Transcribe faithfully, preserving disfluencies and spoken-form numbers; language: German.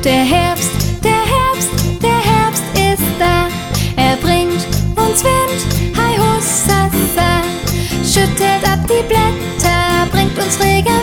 Der Herbst, der Herbst, der Herbst ist da. Er bringt uns Wind, hi hussasa. Schüttelt ab die Blätter, bringt uns Regen